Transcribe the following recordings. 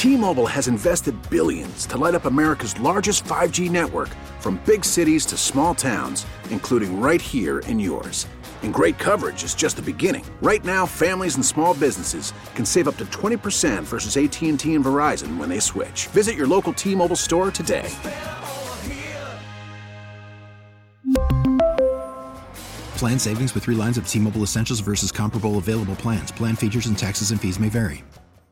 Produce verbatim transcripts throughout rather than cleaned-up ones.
T-Mobile has invested billions to light up America's largest five G network, from big cities to small towns, including right here in yours. And great coverage is just the beginning. Right now, families and small businesses can save up to twenty percent versus A T and T and Verizon when they switch. Visit your local T-Mobile store today. Plan savings with three lines of T-Mobile Essentials versus comparable available plans. Plan features and taxes and fees may vary.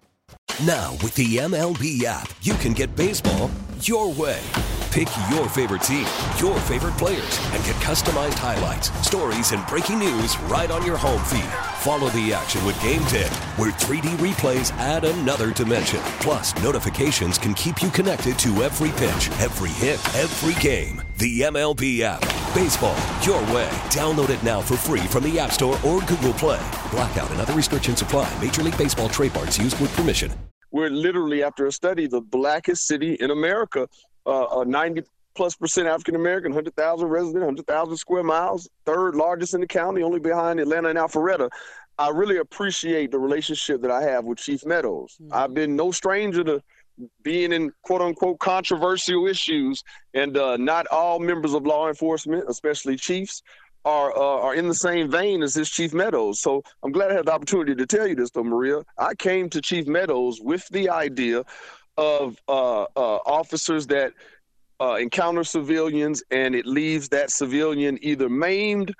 Now, with the M L B app, you can get baseball your way. Pick your favorite team, your favorite players, and get customized highlights, stories, and breaking news right on your home feed. Follow the action with Game Day, where three D replays add another dimension. Plus, notifications can keep you connected to every pitch, every hit, every game. The M L B app. Baseball your way. Download it now for free from the App Store or Google Play. Blackout and other restrictions apply. Major League Baseball trademarks used with permission. We're literally, after a study, the blackest city in America. Uh, ninety plus percent African American, one hundred thousand residents, one hundred thousand square miles, third largest in the county, only behind Atlanta and Alpharetta. I really appreciate the relationship that I have with Chief Meadows. Mm-hmm. I've been no stranger to being in quote unquote controversial issues, and uh, not all members of law enforcement, especially chiefs, are uh, are in the same vein as this Chief Meadows. So I'm glad I had the opportunity to tell you this, though, Maria. I came to Chief Meadows with the idea of uh, uh, officers that uh, encounter civilians and it leaves that civilian either maimed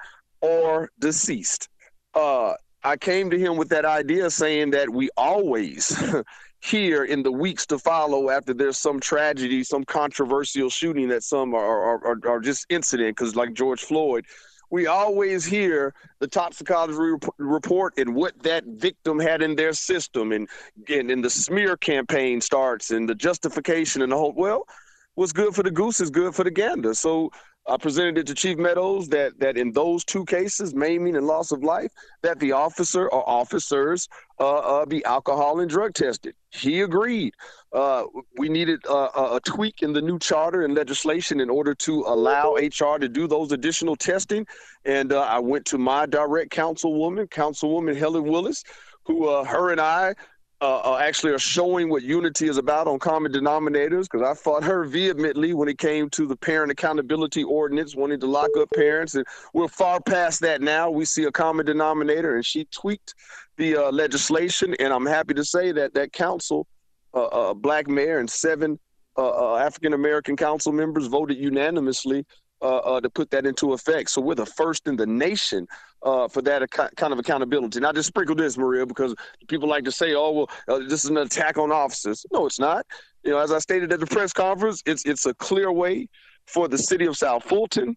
or deceased. Uh, I came to him with that idea, saying that we always hear in the weeks to follow after there's some tragedy, some controversial shooting that some are, are, are just incident, because like George Floyd, we always hear the toxicology report and what that victim had in their system, and, and, and the smear campaign starts and the justification and the whole, well, what's good for the goose is good for the gander. So I presented it to Chief Meadows that that in those two cases, maiming and loss of life, that the officer or officers uh, uh, be alcohol and drug tested. He agreed. Uh, we needed uh, a tweak in the new charter and legislation in order to allow H R to do those additional testing. And uh, I went to my direct councilwoman, Councilwoman Helen Willis, who uh, her and I Uh, uh, actually are showing what unity is about on common denominators, because I fought her vehemently when it came to the parent accountability ordinance, wanting to lock up parents. And we're far past that now. We see a common denominator, and she tweaked the uh, legislation. And I'm happy to say that that council, uh, uh, black mayor and seven uh, uh, African-American council members voted unanimously Uh, uh, to put that into effect. So we're the first in the nation uh, for that ac- kind of accountability. And I just sprinkle this, Maria, because people like to say, oh, well, uh, this is an attack on officers. No, it's not. You know, as I stated at the press conference, it's it's a clear way for the city of South Fulton,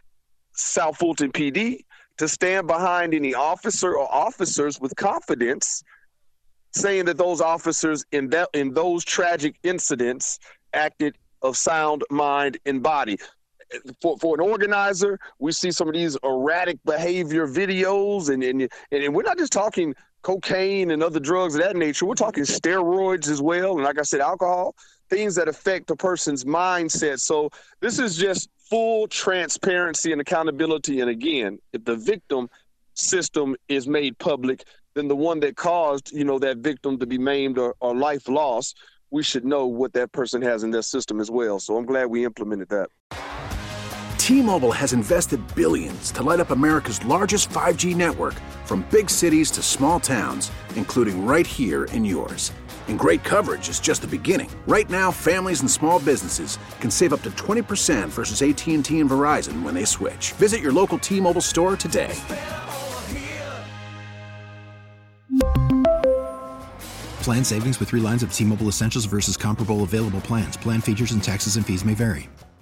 South Fulton P D, to stand behind any officer or officers with confidence, saying that those officers in that in those tragic incidents acted of sound mind and body. For, for an organizer, we see some of these erratic behavior videos, and, and and we're not just talking cocaine and other drugs of that nature. We're talking steroids as well, and like I said, alcohol, things that affect a person's mindset. So this is just full transparency and accountability. And again, if the victim system is made public, then the one that caused, you know, that victim to be maimed or, or life lost, we should know what that person has in their system as well. So I'm glad we implemented that. T-Mobile has invested billions to light up America's largest five G network, from big cities to small towns, including right here in yours. And great coverage is just the beginning. Right now, families and small businesses can save up to twenty percent versus A T and T and Verizon when they switch. Visit your local T-Mobile store today. Plan savings with three lines of T-Mobile Essentials versus comparable available plans. Plan features and taxes and fees may vary.